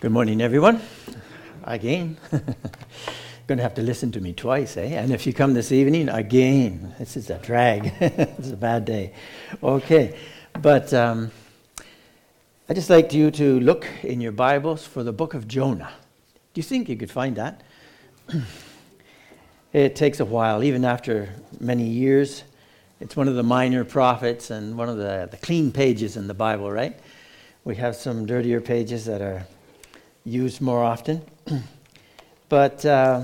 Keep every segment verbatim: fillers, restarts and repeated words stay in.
Good morning, everyone. Again. Going to have to listen to me twice, eh? And if you come this evening, again. This is a drag. It's a bad day. Okay. But um, I'd just like you to look in your Bibles for the book of Jonah. Do you think you could find that? It takes a while, even after many years. It's one of the minor prophets and one of the, the clean pages in the Bible, right? We have some dirtier pages that are used more often. But uh,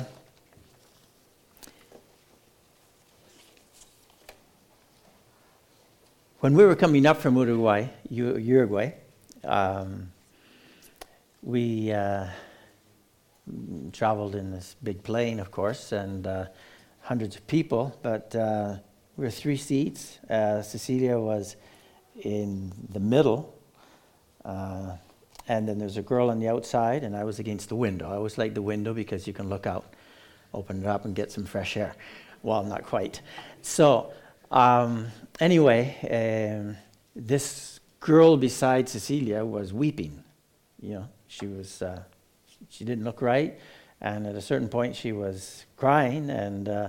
when we were coming up from Uruguay, U- Uruguay, um, we uh, traveled in this big plane, of course, and uh, hundreds of people, but uh, we were three seats. Uh, Cecilia was in the middle, uh, and then there's a girl on the outside, and I was against the window. I always like the window because you can look out, open it up, and get some fresh air. Well, not quite. So, um, anyway, um, this girl beside Cecilia was weeping. You know, she was, uh, she didn't look right, and at a certain point she was crying, and uh,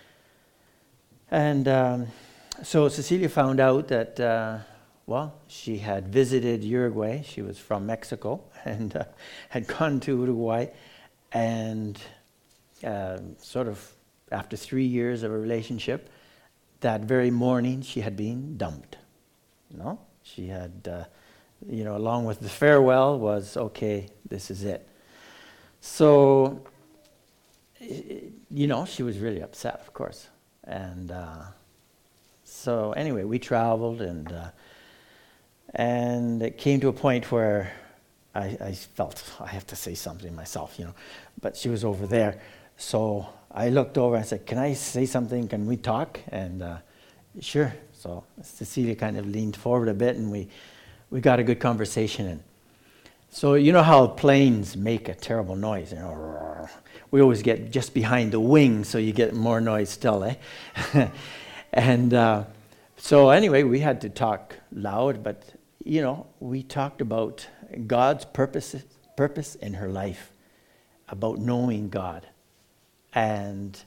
and um, so Cecilia found out that. Uh, Well, she had visited Uruguay. She was from Mexico and uh, had gone to Uruguay, and uh, sort of after three years of a relationship, that very morning she had been dumped. You know, she had, uh, you know, along with the farewell was, okay, this is it. So, you know, she was really upset, of course. And uh, so anyway, we traveled and... Uh, And it came to a point where I, I felt I have to say something myself, you know. But she was over there. So I looked over and I said, can I say something? Can we talk? And uh, sure. So Cecilia kind of leaned forward a bit and we, we got a good conversation. And so you know how planes make a terrible noise. You know, we always get just behind the wing so you get more noise still, eh? and uh, so anyway, we had to talk loud, but you know, we talked about God's purpose, purpose in her life, about knowing God, and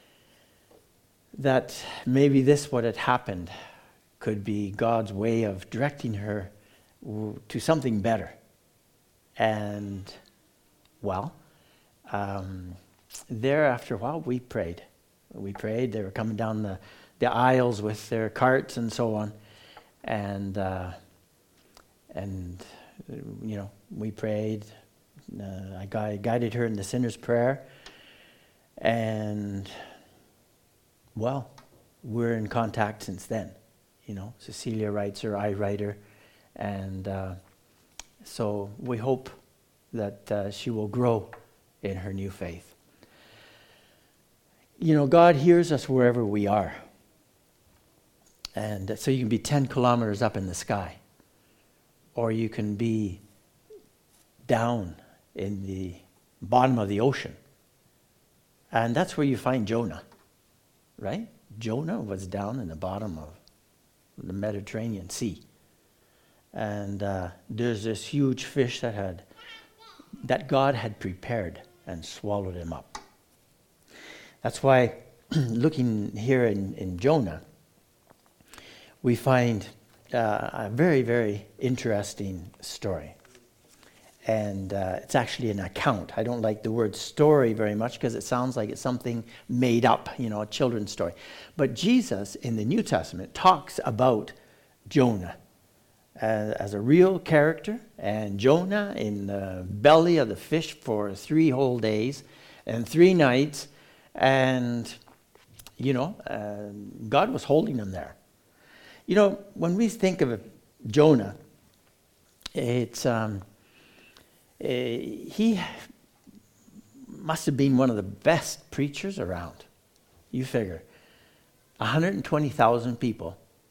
that maybe this, what had happened, could be God's way of directing her to something better. And, well, um, there after a while, we prayed. We prayed. They were coming down the, the aisles with their carts and so on. And, uh, and you know, we prayed. Uh, I gui- guided her in the sinner's prayer. And, well, we're in contact since then. You know, Cecilia writes her, I write her. And uh, so we hope that uh, she will grow in her new faith. You know, God hears us wherever we are. And so you can be ten kilometers up in the sky, or you can be down in the bottom of the ocean. And that's where you find Jonah, right? Jonah was down in the bottom of the Mediterranean Sea. And uh, there's this huge fish that had, that God had prepared and swallowed him up. That's why looking here in, in Jonah, we find uh, a very, very interesting story. And uh, it's actually an account. I don't like the word story very much because it sounds like it's something made up, you know, a children's story. But Jesus in the New Testament talks about Jonah as, as a real character, and Jonah in the belly of the fish for three whole days and three nights. And, you know, uh, God was holding him there. You know, when we think of Jonah, it's um, uh, he must have been one of the best preachers around. You figure, one hundred twenty thousand people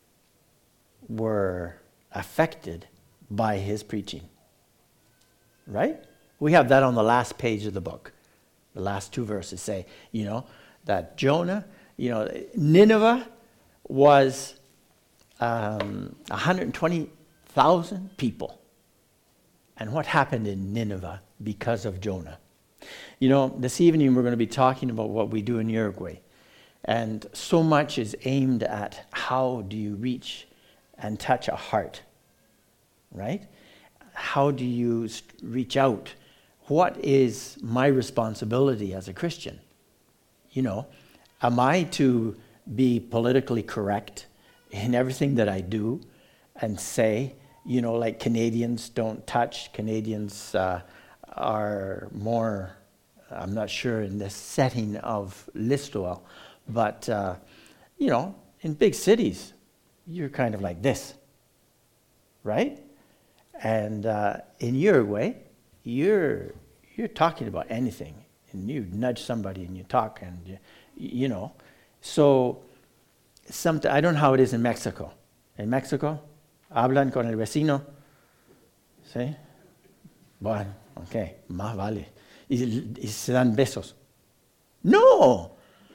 were affected by his preaching, right? We have that on the last page of the book. The last two verses say, you know, that Jonah, you know, Nineveh was Um, one hundred twenty thousand people. And what happened in Nineveh because of Jonah. You know, this evening we're going to be talking about what we do in Uruguay. And so much is aimed at how do you reach and touch a heart, right? How do you reach out? What is my responsibility as a Christian? You know, am I to be politically correct in everything that I do and say, you know, like Canadians don't touch, Canadians uh, are more, I'm not sure in the setting of Listowel, but, uh, you know, in big cities, you're kind of like this, right? And uh, in Uruguay, you're you're talking about anything, and you nudge somebody and you talk, and you, you know. So, some, I don't know how it is in Mexico. In Mexico, hablan con el vecino, ¿sí? Bueno, okay, más vale. Y, y se dan besos. No!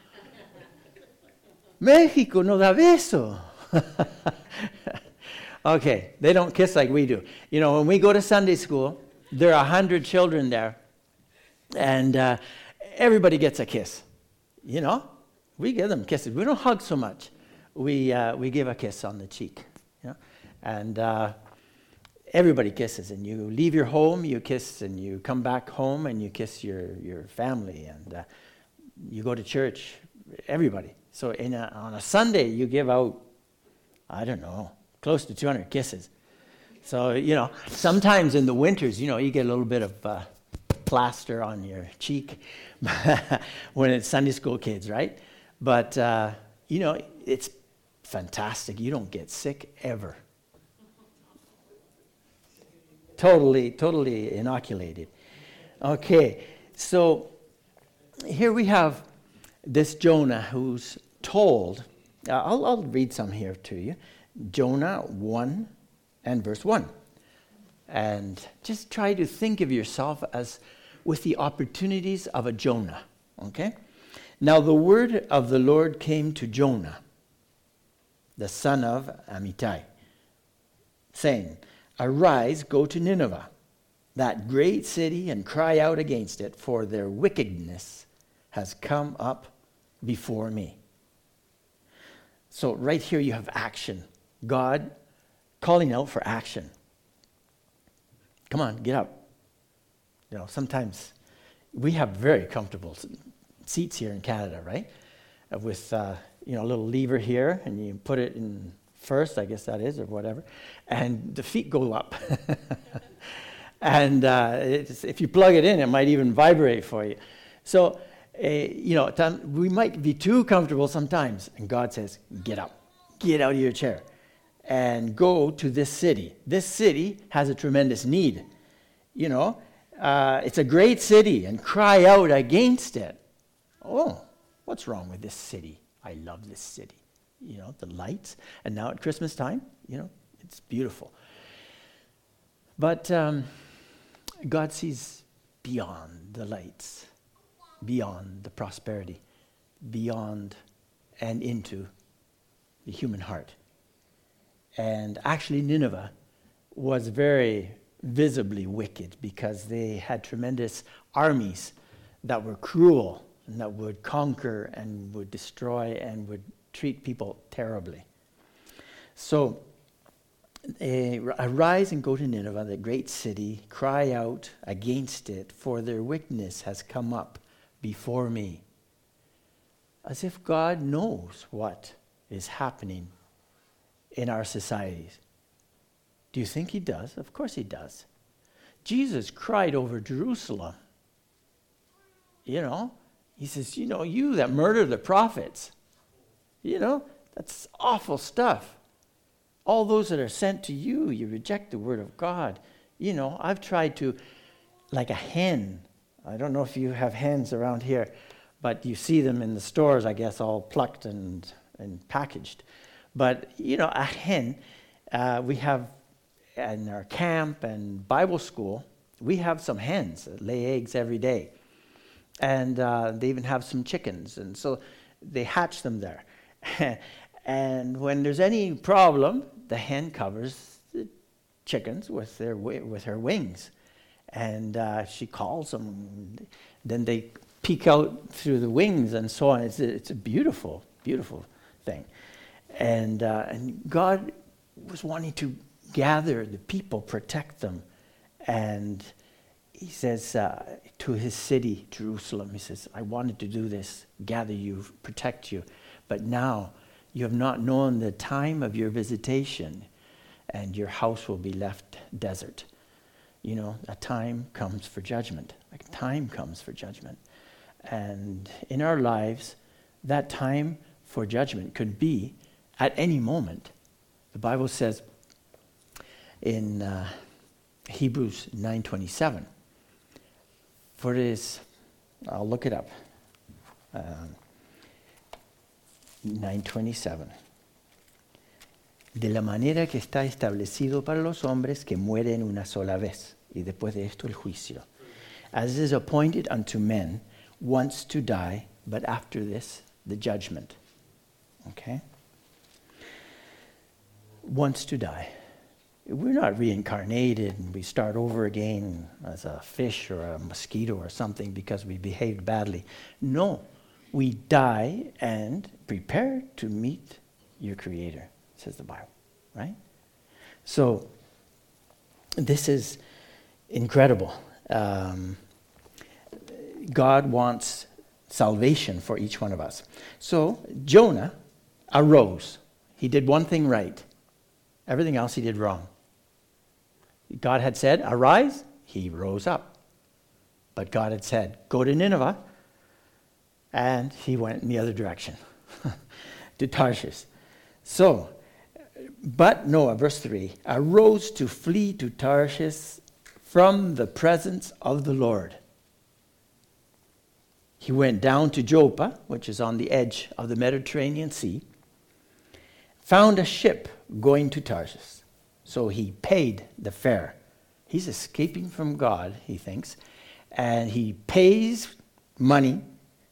México no da beso. Okay, they don't kiss like we do. You know, when we go to Sunday school, there are a hundred children there, and uh, everybody gets a kiss. You know, we give them kisses. We don't hug so much. We uh, we give a kiss on the cheek. You know, and uh, everybody kisses. And you leave your home, you kiss, and you come back home, and you kiss your your family, and uh, you go to church. Everybody. So in a, on a Sunday, you give out, I don't know, close to two hundred kisses. So, you know, sometimes in the winters, you know, you get a little bit of uh, plaster on your cheek when it's Sunday school kids, right? But, uh, you know, it's fantastic. You don't get sick ever. Totally, totally inoculated. Okay, so here we have this Jonah who's told, uh, I'll, I'll read some here to you. Jonah one and verse one. And just try to think of yourself as with the opportunities of a Jonah, okay? Now the word of the Lord came to Jonah, the son of Amittai, saying, "Arise, go to Nineveh, that great city, and cry out against it, for their wickedness has come up before me." So right here you have action. God calling out for action. Come on, get up. You know, sometimes we have very comfortable seats here in Canada, right? With, uh, you know, a little lever here, and you put it in first, I guess that is, or whatever, and the feet go up. And uh, it's, if you plug it in, it might even vibrate for you. So, uh, you know, we might be too comfortable sometimes, and God says, get up, get out of your chair, and go to this city. This city has a tremendous need. You know, uh, it's a great city, and cry out against it. Oh, what's wrong with this city? I love this city. You know, the lights, and now at Christmas time, you know, it's beautiful. But um, God sees beyond the lights, beyond the prosperity, beyond and into the human heart. And actually Nineveh was very visibly wicked because they had tremendous armies that were cruel and that would conquer and would destroy and would treat people terribly. So, uh, arise and go to Nineveh, the great city, cry out against it, for their wickedness has come up before me. As if God knows what is happening in our societies. Do you think he does? Of course he does. Jesus cried over Jerusalem. You know, he says, you know, you that murder the prophets, you know, that's awful stuff. All those that are sent to you, you reject the word of God. You know, I've tried to, like a hen, I don't know if you have hens around here, but you see them in the stores, I guess, all plucked and, and packaged. But, you know, a hen, uh, we have in our camp and Bible school, we have some hens that lay eggs every day. And uh, they even have some chickens. And so they hatch them there. And when there's any problem, the hen covers the chickens with their with her wings. And uh, she calls them. Then they peek out through the wings and so on. It's a, it's a beautiful, beautiful thing. And, uh, and God was wanting to gather the people, protect them. And he says uh, to his city, Jerusalem, he says, I wanted to do this, gather you, protect you. But now you have not known the time of your visitation, and your house will be left desert. You know, a time comes for judgment. A time comes for judgment. And in our lives, that time for judgment could be at any moment. The Bible says in uh, Hebrews nine twenty-seven, for it is, I'll look it up, um, nine twenty-seven. De la manera que está establecido para los hombres que mueren una sola vez, y después de esto el juicio. As is appointed unto men once to die, but after this the judgment. Okay? Once to die. We're not reincarnated and we start over again as a fish or a mosquito or something because we behaved badly. No, we die and prepare to meet your Creator, says the Bible, right? So this is incredible. Um, God wants salvation for each one of us. So Jonah arose. He did one thing right. Everything else he did wrong. God had said, arise. He rose up. But God had said, go to Nineveh. And he went in the other direction, to Tarshish. So, but Noah, verse three, arose to flee to Tarshish from the presence of the Lord. He went down to Joppa, which is on the edge of the Mediterranean Sea, found a ship going to Tarshish. So he paid the fare. He's escaping from God, he thinks, and he pays money,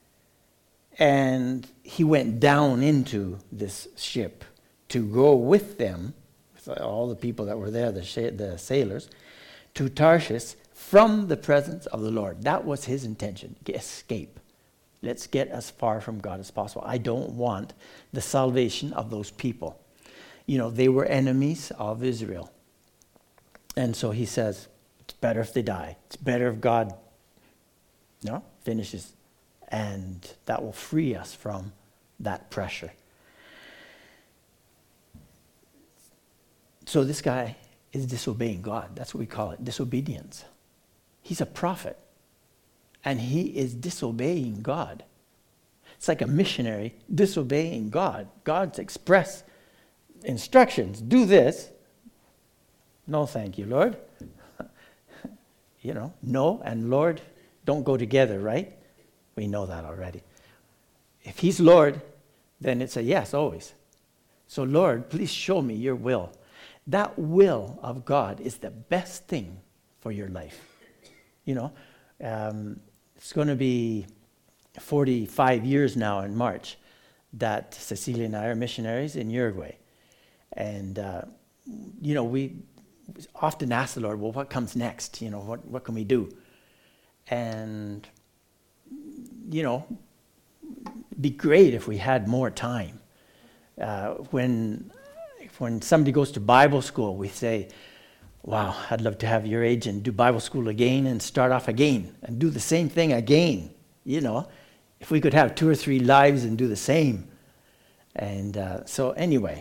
and he went down into this ship to go with them, with all the people that were there, the, sh- the sailors, to Tarshish from the presence of the Lord. That was his intention, escape. Let's get as far from God as possible. I don't want the salvation of those people. You know, they were enemies of Israel. And so he says, it's better if they die. It's better if God, no, finishes. And that will free us from that pressure. So this guy is disobeying God. That's what we call it, disobedience. He's a prophet. And he is disobeying God. It's like a missionary disobeying God. God's express instructions. Do this. No, thank you, Lord. You know, no and Lord don't go together, right? We know that already. If he's Lord, then it's a yes always. So Lord, please show me your will. That will of God is the best thing for your life. You know, um, it's going to be forty-five years now in March that Cecilia and I are missionaries in Uruguay. And, uh, you know, we often ask the Lord, well, what comes next? You know, what, what can we do? And, you know, it'd be great if we had more time. Uh, when, when somebody goes to Bible school, we say, wow, I'd love to have your age and do Bible school again and start off again and do the same thing again. You know, if we could have two or three lives and do the same. And uh, so anyway,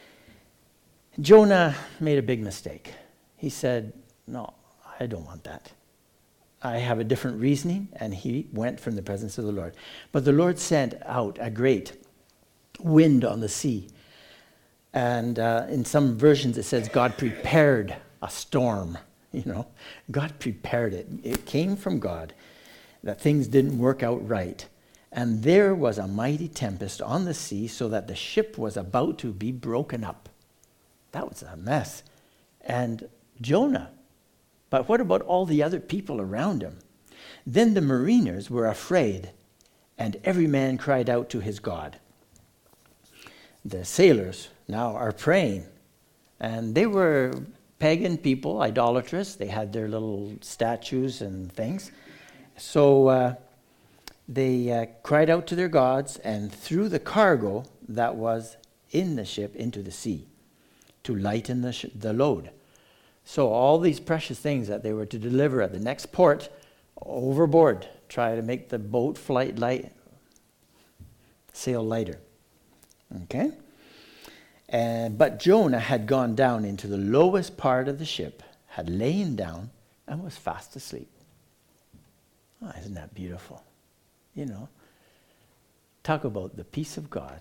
Jonah made a big mistake. He said, no, I don't want that. I have a different reasoning, and he went from the presence of the Lord. But the Lord sent out a great wind on the sea. And uh, in some versions it says God prepared a storm. You know, God prepared it. It came from God, that things didn't work out right. And there was a mighty tempest on the sea, so that the ship was about to be broken up. That was a mess. And Jonah, but what about all the other people around him? Then the mariners were afraid, and every man cried out to his God. The sailors now are praying, and they were pagan people, idolatrous. They had their little statues and things. So uh, they uh, cried out to their gods and threw the cargo that was in the ship into the sea to lighten the, sh- the load. So all these precious things that they were to deliver at the next port, overboard, try to make the boat flight light, sail lighter. Okay? And, but Jonah had gone down into the lowest part of the ship, had lain down, and was fast asleep. Oh, isn't that beautiful? You know, talk about the peace of God.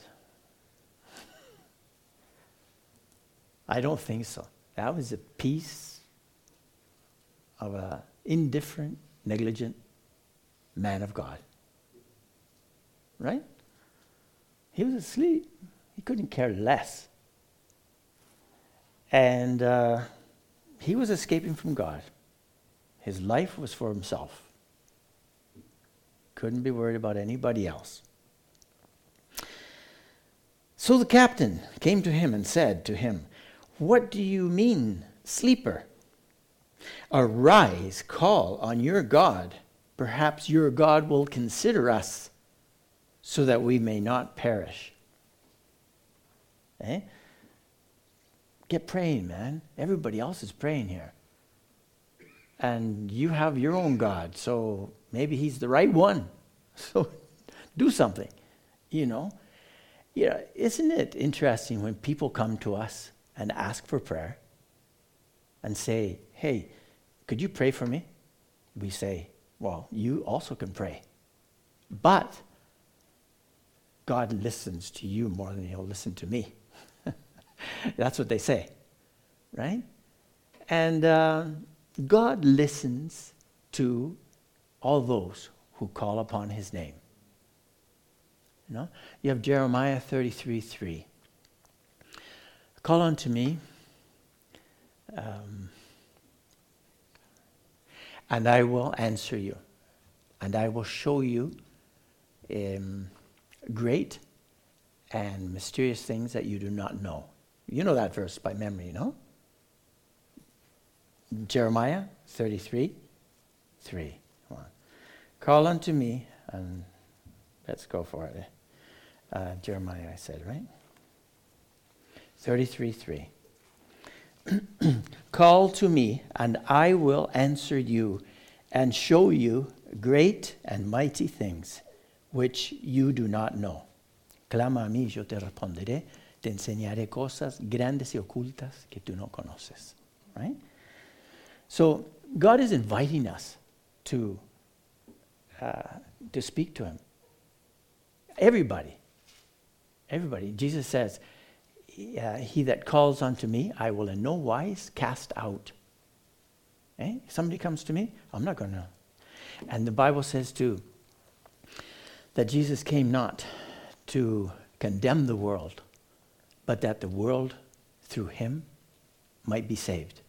I don't think so. That was the peace of an indifferent, negligent man of God. Right? He was asleep. He couldn't care less. And uh, he was escaping from God. His life was for himself. Couldn't be worried about anybody else. So the captain came to him and said to him, "What do you mean, sleeper? Arise, call on your God. Perhaps your God will consider us so that we may not perish." Eh? Get praying, man. Everybody else is praying here. And you have your own God, so maybe he's the right one. So do something, you know. Yeah, isn't it interesting when people come to us and ask for prayer and say, "Hey, could you pray for me?" We say, "Well, you also can pray. But God listens to you more than he'll listen to me." That's what they say, right? And uh, God listens to all those who call upon his name. You know, you have Jeremiah thirty-three three. "Call unto me, um, and I will answer you, and I will show you um, great and mysterious things that you do not know." You know that verse by memory, no? Jeremiah thirty-three three. Come on. "Call unto me," and let's go for it. Uh, Jeremiah, I said, right? thirty-three three. "Call to me, and I will answer you, and show you great and mighty things, which you do not know. Clama a mí, yo te responderé, te enseñaré cosas grandes y ocultas que tú no conoces." Right? So God is inviting us to uh, to speak to him. Everybody. Everybody. Jesus says, uh, "He that calls unto me, I will in no wise cast out." Eh? If somebody comes to me, I'm not going to. And the Bible says too, that Jesus came not to condemn the world, but that the world through him might be saved.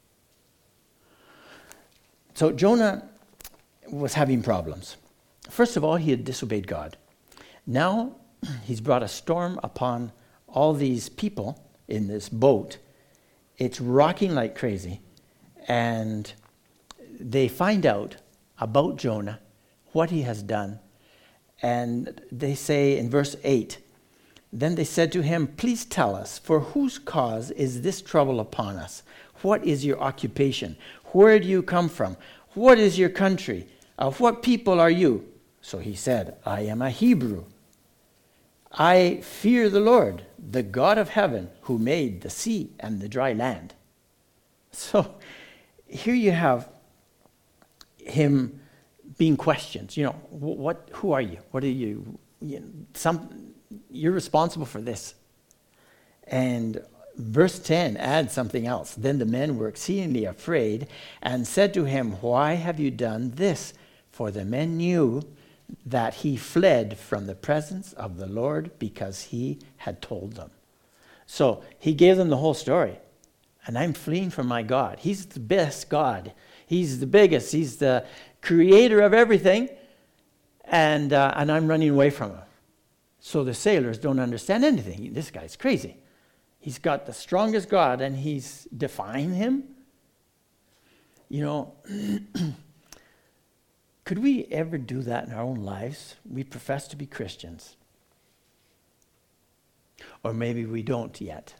So Jonah was having problems. First of all, he had disobeyed God. Now he's brought a storm upon all these people in this boat. It's rocking like crazy. And they find out about Jonah, what he has done. And they say in verse eight, "Then they said to him, 'Please tell us, for whose cause is this trouble upon us? What is your occupation? Where do you come from? What is your country? Of what people are you?' So he said, 'I am a Hebrew. I fear the Lord, the God of heaven, who made the sea and the dry land.'" So here you have him being questioned. You know, what? Who are you? What are you? you know, some you're responsible for this. And verse ten adds something else. "Then the men were exceedingly afraid and said to him, 'Why have you done this?' For the men knew that he fled from the presence of the Lord because he had told them." So he gave them the whole story. And I'm fleeing from my God. He's the best God. He's the biggest. He's the creator of everything. And uh, and I'm running away from him. So the sailors don't understand anything. This guy's crazy. He's got the strongest God, and he's defying him. You know, could we ever do that in our own lives? We profess to be Christians. Or maybe we don't yet.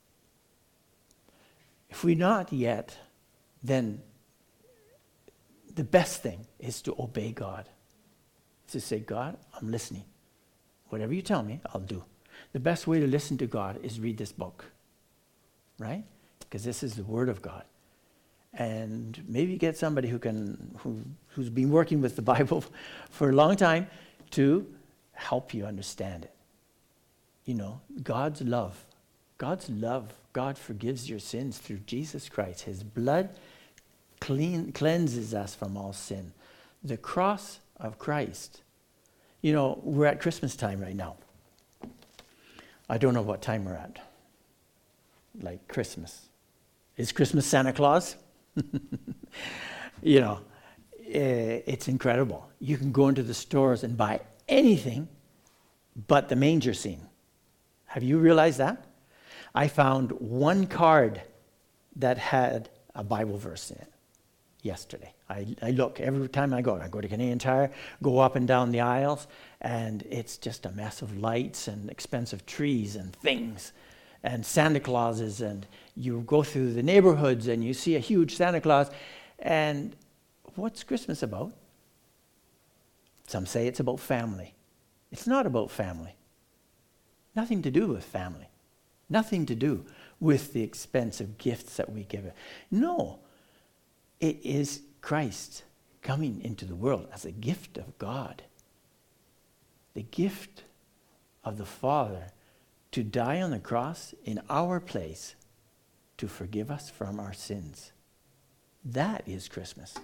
If we're not yet, then the best thing is to obey God. To say, God, I'm listening. Whatever you tell me, I'll do. The best way to listen to God is read this book. Right? Because this is the Word of God. And maybe get somebody who can, who, who's been working with the Bible for a long time to help you understand it. You know, God's love. God's love. God forgives your sins through Jesus Christ. His blood clean, cleanses us from all sin. The cross of Christ. You know, we're at Christmas time right now. I don't know what time we're at. Like Christmas. Is Christmas Santa Claus? You know, it's incredible. You can go into the stores and buy anything but the manger scene. Have you realized that? I found one card that had a Bible verse in it yesterday. I, I look every time I go. I go to Canadian Tire, go up and down the aisles, and it's just a mess of lights and expensive trees and things and Santa Clauses, and you go through the neighborhoods and you see a huge Santa Claus. And what's Christmas about? Some say it's about family. It's not about family. Nothing to do with family. Nothing to do with the expensive gifts that we give it. No, it is Christ coming into the world as a gift of God. The gift of the Father to die on the cross in our place to forgive us from our sins. That is Christmas.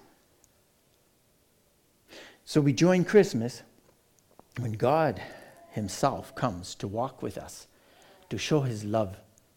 So we join Christmas when God himself comes to walk with us, to show his love.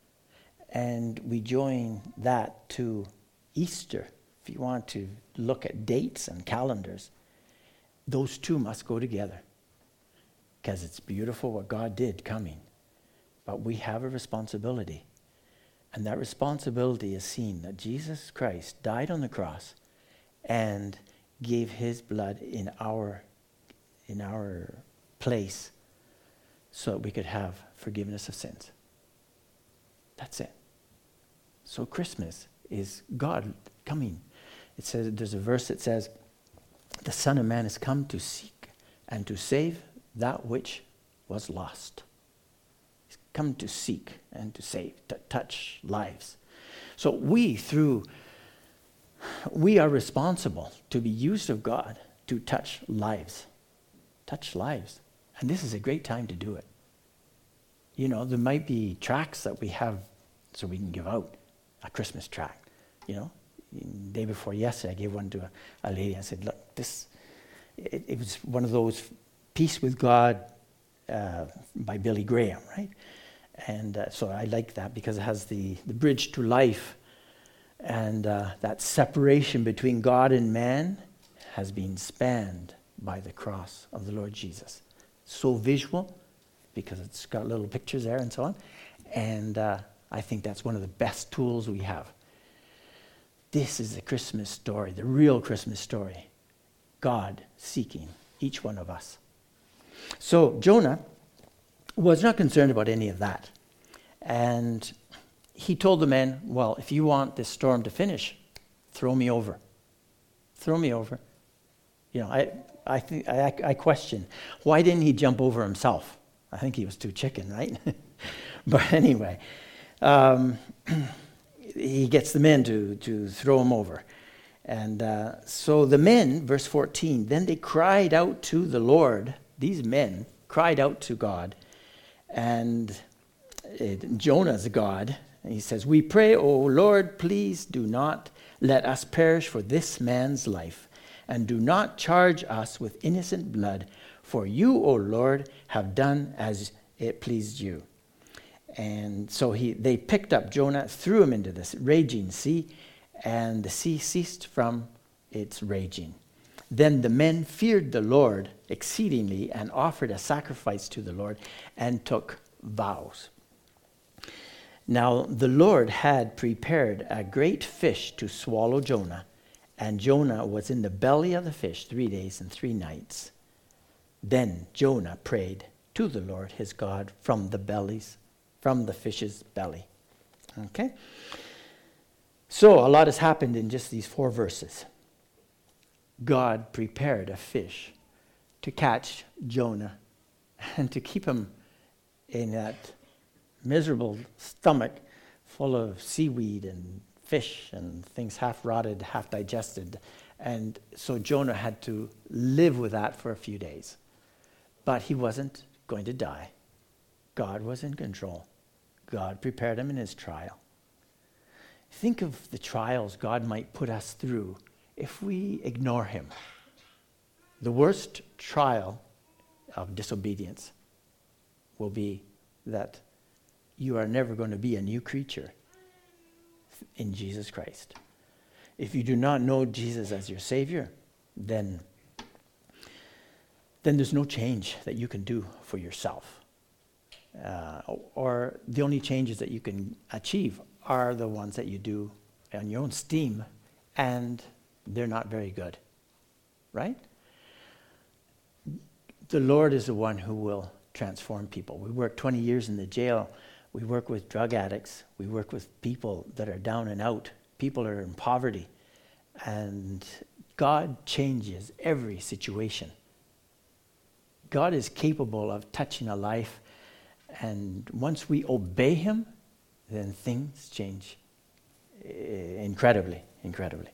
And we join that to Easter. If you want to look at dates and calendars, those two must go together. Because it's beautiful what God did coming. But we have a responsibility. And that responsibility is seen that Jesus Christ died on the cross and gave his blood in our, in our place so that we could have forgiveness of sins. That's it. So Christmas is God coming. It says, there's a verse that says, the Son of Man has come to seek and to save that which was lost. He's come to seek and to save, to touch lives. So we, through, we are responsible to be used of God to touch lives. Touch lives. And this is a great time to do it. You know, there might be tracts that we have so we can give out. A Christmas tract, you know. The day before yesterday, I gave one to a, a lady. I said, look, this, it, it was one of those Peace with God uh, by Billy Graham, right? And uh, so I like that because it has the, the bridge to life, and uh, that separation between God and man has been spanned by the cross of the Lord Jesus. So visual, because it's got little pictures there and so on. And uh, I think that's one of the best tools we have. This is the Christmas story, the real Christmas story. God seeking each one of us. So Jonah was not concerned about any of that. And he told the men, well, if you want this storm to finish, throw me over. Throw me over. You know, I I think I, I question, why didn't he jump over himself? I think he was too chicken, right? But anyway, um, he gets the men to, to throw him over. And uh, so the men, verse fourteen, then they cried out to the Lord. These men cried out to God. And it, Jonah's God, and he says, we pray, O Lord, please do not let us perish for this man's life, and do not charge us with innocent blood, for you, O Lord, have done as it pleased you. And so he, they picked up Jonah, threw him into this raging sea, and the sea ceased from its raging. Then the men feared the Lord exceedingly and offered a sacrifice to the Lord and took vows. Now the Lord had prepared a great fish to swallow Jonah, and Jonah was in the belly of the fish three days and three nights. Then Jonah prayed to the Lord his God from the bellies, from the fish's belly. Okay? So a lot has happened in just these four verses. God prepared a fish to catch Jonah and to keep him in that miserable stomach full of seaweed and fish and things half rotted, half digested. And so Jonah had to live with that for a few days. But he wasn't going to die. God was in control. God prepared him in his trial. Think of the trials God might put us through if we ignore him. The worst trial of disobedience will be that you are never going to be a new creature in Jesus Christ. If you do not know Jesus as your Savior, then, then there's no change that you can do for yourself. Uh, or the only changes that you can achieve are the ones that you do on your own steam, and they're not very good. Right? The Lord is the one who will transform people. We work twenty years in the jail. We work with drug addicts. We work with people that are down and out. People are in poverty. And God changes every situation. God is capable of touching a life, and once we obey him, then things change incredibly, incredibly.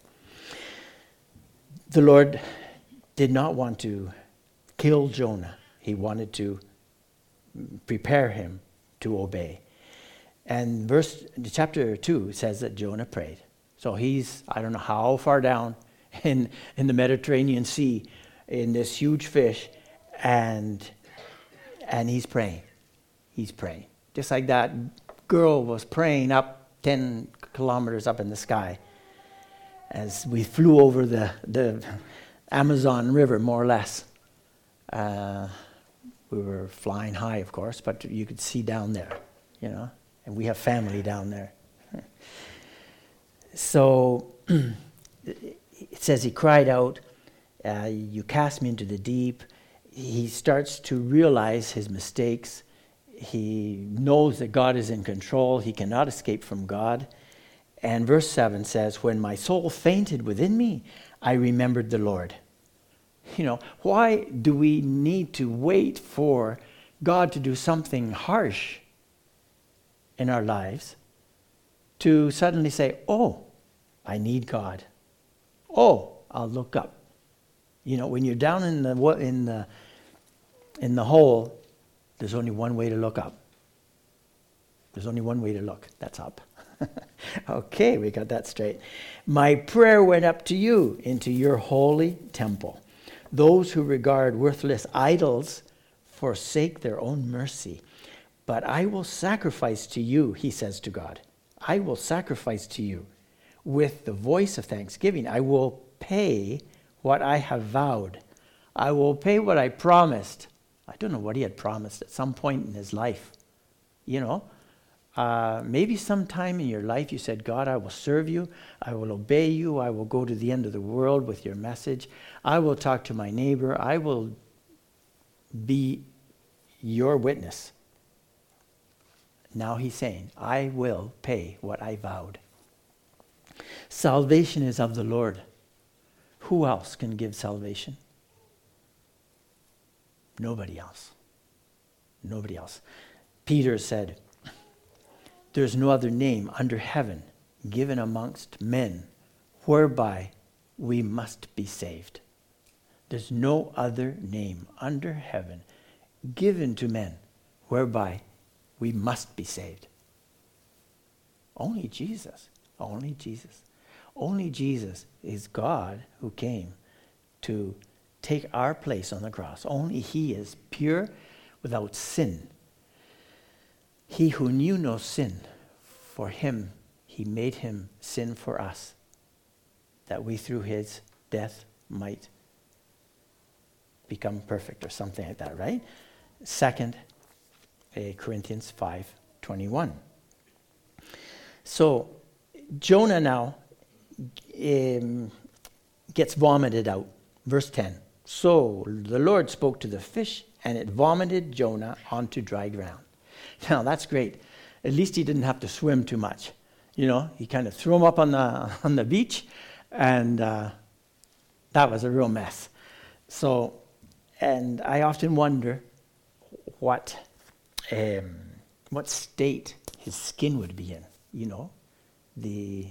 The Lord did not want to kill Jonah. He wanted to prepare him to obey. And verse chapter two says that Jonah prayed. So he's, I don't know how far down in, in the Mediterranean Sea in this huge fish, and and he's praying. He's praying. Just like that girl was praying up ten kilometers up in the sky as we flew over the, the Amazon River, more or less. Uh, we were flying high, of course, but you could see down there, you know, and we have family down there. So it says he cried out, uh, you cast me into the deep. He starts to realize his mistakes. He knows that God is in control. He cannot escape from God. And verse seven says, when my soul fainted within me, I remembered the Lord. You know, why do we need to wait for God to do something harsh in our lives to suddenly say, oh, I need God. Oh, I'll look up. You know, when you're down in the in the in the hole, there's only one way to look up. There's only one way to look. That's up. Okay, we got that straight. My prayer went up to you into your holy temple. Those who regard worthless idols forsake their own mercy. But I will sacrifice to you, he says to God. I will sacrifice to you with the voice of thanksgiving. I will pay what I have vowed. I will pay what I promised. I don't know what he had promised at some point in his life. You know, uh, maybe sometime in your life you said, God, I will serve you. I will obey you. I will go to the end of the world with your message. I will talk to my neighbor. I will be your witness. Now he's saying, I will pay what I vowed. Salvation is of the Lord. Who else can give salvation? Nobody else. Nobody else. Peter said, there's no other name under heaven given amongst men whereby we must be saved. There's no other name under heaven given to men whereby we must be saved. Only Jesus. Only Jesus. Only Jesus is God who came to take our place on the cross. Only he is pure, without sin. He who knew no sin, for him, he made him sin for us, that we through his death might become perfect, or something like that, right? Second, Corinthians five twenty-one. So Jonah now um, gets vomited out. Verse ten. So the Lord spoke to the fish, and it vomited Jonah onto dry ground. Now that's great. At least he didn't have to swim too much. You know, he kind of threw him up on the on the beach, and uh, that was a real mess. So, and I often wonder what um, what state his skin would be in. You know, the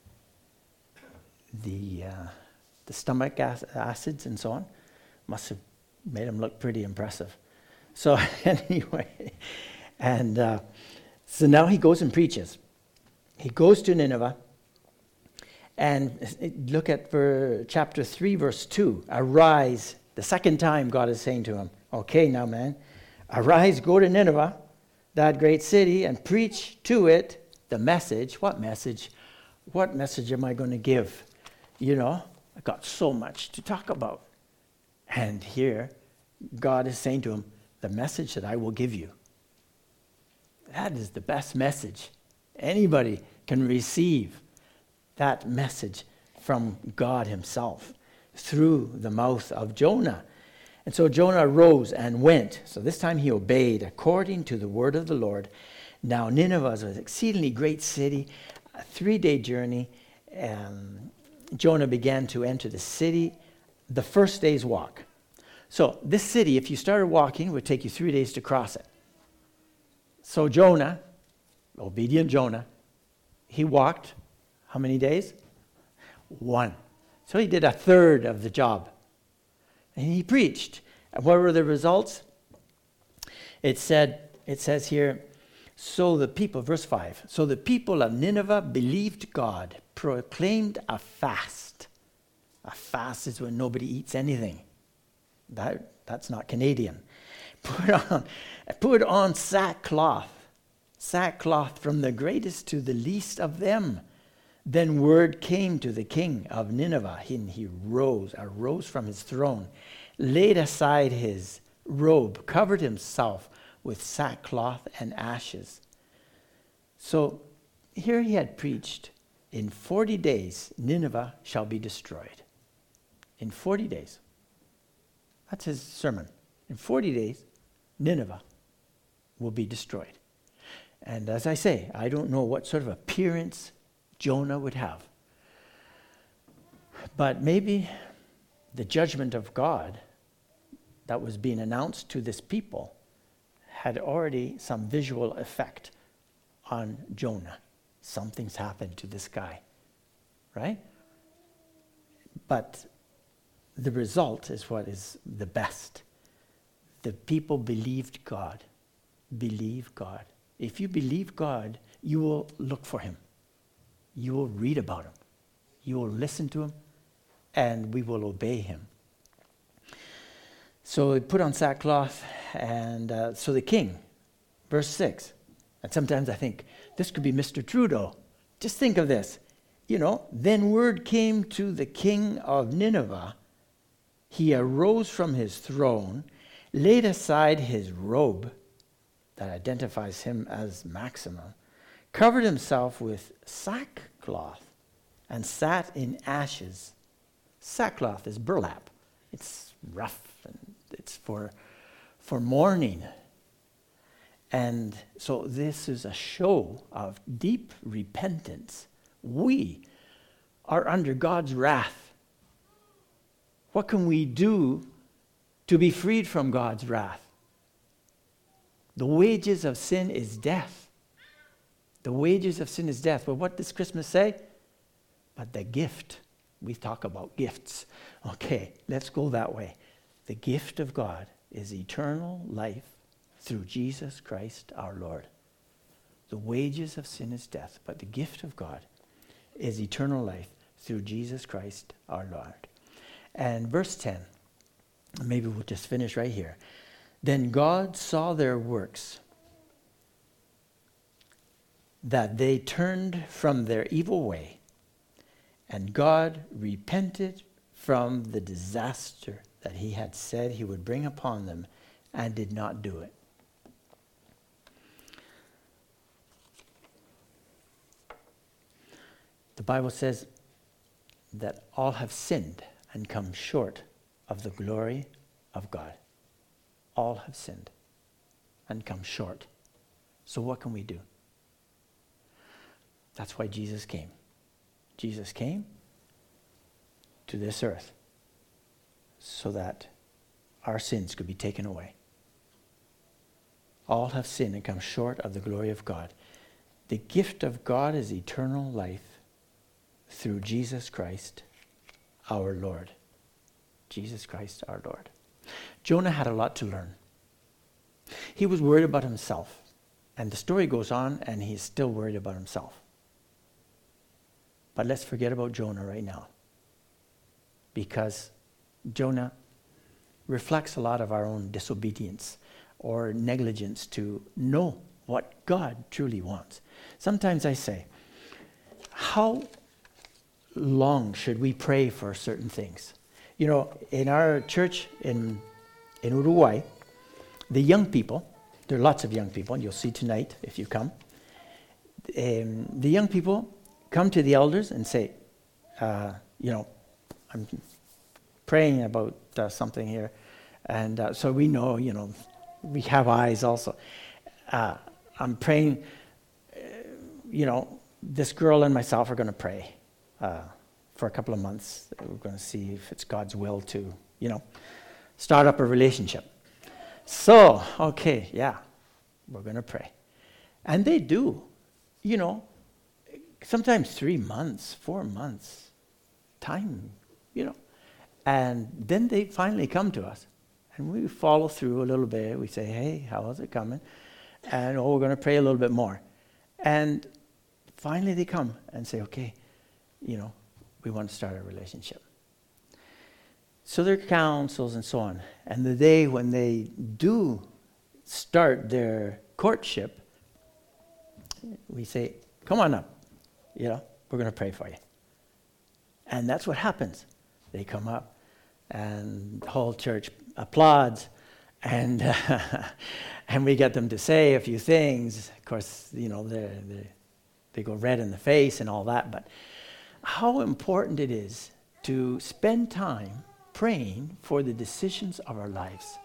the uh, the stomach acids and so on must have made him look pretty impressive. So anyway, and uh, so now he goes and preaches. He goes to Nineveh, and look at ver, chapter three, verse two. Arise. The second time God is saying to him, okay, now man, arise, go to Nineveh, that great city, and preach to it the message. What message? What message am I going to give? You know, I got so much to talk about. And here, God is saying to him, the message that I will give you. That is the best message. Anybody can receive that message from God himself through the mouth of Jonah. And so Jonah arose and went. So this time he obeyed according to the word of the Lord. Now Nineveh was an exceedingly great city, a three-day journey. Um, Jonah began to enter the city the first day's walk. So this city, if you started walking, would take you three days to cross it. So Jonah, obedient Jonah, he walked how many days? One. So he did a third of the job. And he preached. And what were the results? It said, it says here, so the people, verse five, so the people of Nineveh believed God, proclaimed a fast. A fast is when nobody eats anything. That, that's not Canadian. Put on, put on sackcloth. Sackcloth from the greatest to the least of them. Then word came to the king of Nineveh, and he rose, arose from his throne, laid aside his robe, covered himself with sackcloth and ashes. So here he had preached, in forty days Nineveh shall be destroyed. In forty days. That's his sermon. In forty days, Nineveh will be destroyed. And as I say, I don't know what sort of appearance Jonah would have. But maybe the judgment of God that was being announced to this people had already some visual effect on Jonah. Something's happened to this guy, right? But the result is what is the best. The people believed God. Believe God. If you believe God, you will look for him. You will read about him. You will listen to him, and we will obey him. So he put on sackcloth, and uh, so the king, verse six, and sometimes I think, this could be Mister Trudeau. Just think of this. You know, then word came to the king of Nineveh. He arose from his throne, laid aside his robe, that identifies him as Maximum, covered himself with sackcloth, and sat in ashes. Sackcloth is burlap. It's rough, and it's for, for mourning. And so this is a show of deep repentance. We are under God's wrath. What can we do to be freed from God's wrath? The wages of sin is death. The wages of sin is death. Well, what does Christmas say? But the gift, we talk about gifts. Okay, let's go that way. The gift of God is eternal life through Jesus Christ our Lord. The wages of sin is death, but the gift of God is eternal life through Jesus Christ our Lord. And verse ten, maybe we'll just finish right here. Then God saw their works, that they turned from their evil way, and God repented from the disaster that he had said he would bring upon them, and did not do it. The Bible says that all have sinned and come short of the glory of God. All have sinned and come short. So what can we do? That's why Jesus came. Jesus came to this earth so that our sins could be taken away. All have sinned and come short of the glory of God. The gift of God is eternal life through Jesus Christ, our Lord. Jesus Christ, our Lord. Jonah had a lot to learn. He was worried about himself. And the story goes on, and he's still worried about himself. But let's forget about Jonah right now. Because Jonah reflects a lot of our own disobedience or negligence to know what God truly wants. Sometimes I say, how long should we pray for certain things? You know, in our church in in Uruguay, the young people, there are lots of young people, and you'll see tonight if you come, um, the young people come to the elders and say, uh, you know, I'm praying about uh, something here. And uh, so we know, you know, we have eyes also. Uh, I'm praying, uh, you know, this girl and myself are going to pray uh, for a couple of months. We're going to see if it's God's will to, you know, start up a relationship. So, okay, yeah, we're going to pray. And they do, you know, sometimes three months, four months, time, you know. And then they finally come to us. And we follow through a little bit. We say, hey, how is it coming? And, oh, we're going to pray a little bit more. And finally they come and say, okay, you know, we want to start a relationship. So there are counsels and so on. And the day when they do start their courtship, we say, come on up. You know, we're going to pray for you. And that's what happens. They come up, and the whole church applauds, and uh, and we get them to say a few things. Of course, you know, they they they go red in the face and all that. But how important it is to spend time praying for the decisions of our lives.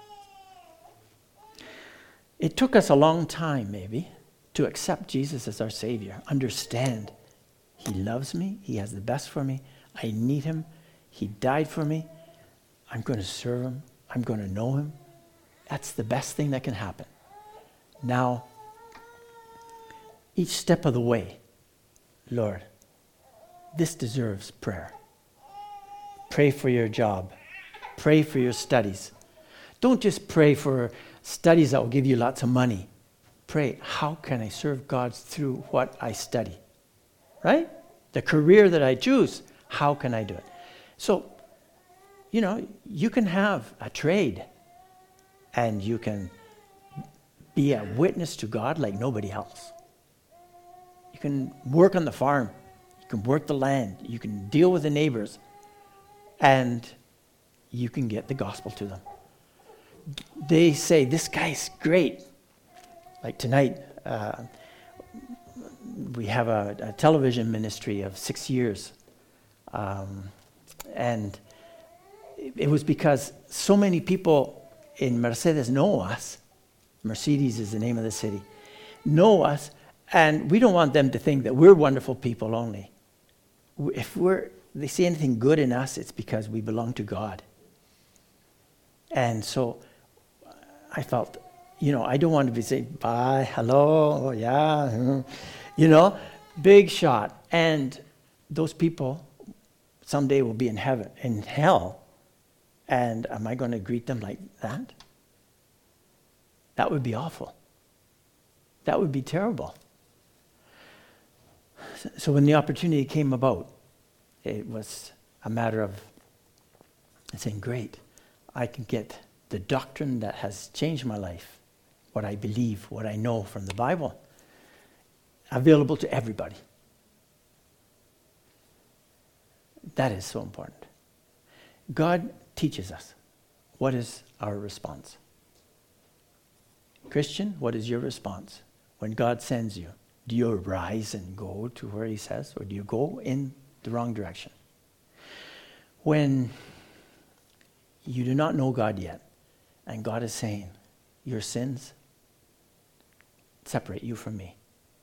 It took us a long time, maybe, to accept Jesus as our Savior, understand He loves me, He has the best for me, I need Him, He died for me, I'm going to serve Him, I'm going to know Him. That's the best thing that can happen. Now, each step of the way, Lord, this deserves prayer. Pray for your job. Pray for your studies. Don't just pray for studies that will give you lots of money. Pray, how can I serve God through what I study? Right? The career that I choose, how can I do it? So, you know, you can have a trade and you can be a witness to God like nobody else. You can work on the farm. You can work the land. You can deal with the neighbors. And you can get the gospel to them. They say, this guy's great. Like tonight, uh, we have a, a television ministry of six years. Um, and it, it was because so many people in Mercedes know us. Mercedes is the name of the city. Know us, and we don't want them to think that we're wonderful people only. If we're, they see anything good in us, it's because we belong to God. And so I felt, you know, I don't want to be saying, bye, hello, oh, yeah, you know, big shot. And those people someday will be in heaven, in hell. And am I going to greet them like that? That would be awful. That would be terrible. So when the opportunity came about, it was a matter of saying, great, I can get the doctrine that has changed my life, what I believe, what I know from the Bible, available to everybody. That is so important. God teaches us. What is our response? Christian, what is your response when God sends you Do you rise and go to where he says, or do you go in the wrong direction? When you do not know God yet, and God is saying, your sins separate you from me.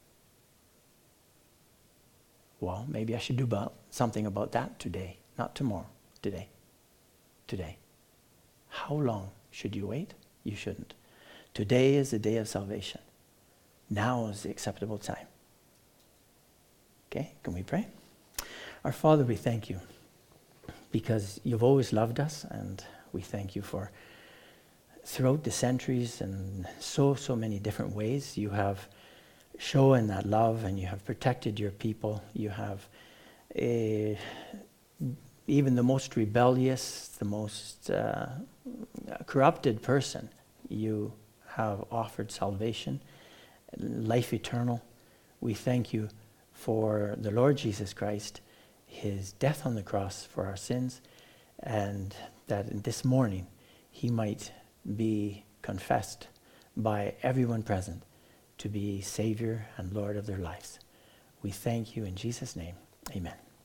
Well, maybe I should do about something about that today, not tomorrow, today. Today. How long should you wait? You shouldn't. Today is the day of salvation. Now is the acceptable time. Okay, can we pray? Our Father, we thank you because you've always loved us, and we thank you for throughout the centuries and so, so many different ways you have shown that love, and you have protected your people. You have uh, even the most rebellious, the most uh, corrupted person, you have offered salvation, life eternal. We thank you for the Lord Jesus Christ, his death on the cross for our sins, and that this morning he might be confessed by everyone present to be Savior and Lord of their lives. We thank you in Jesus' name. Amen.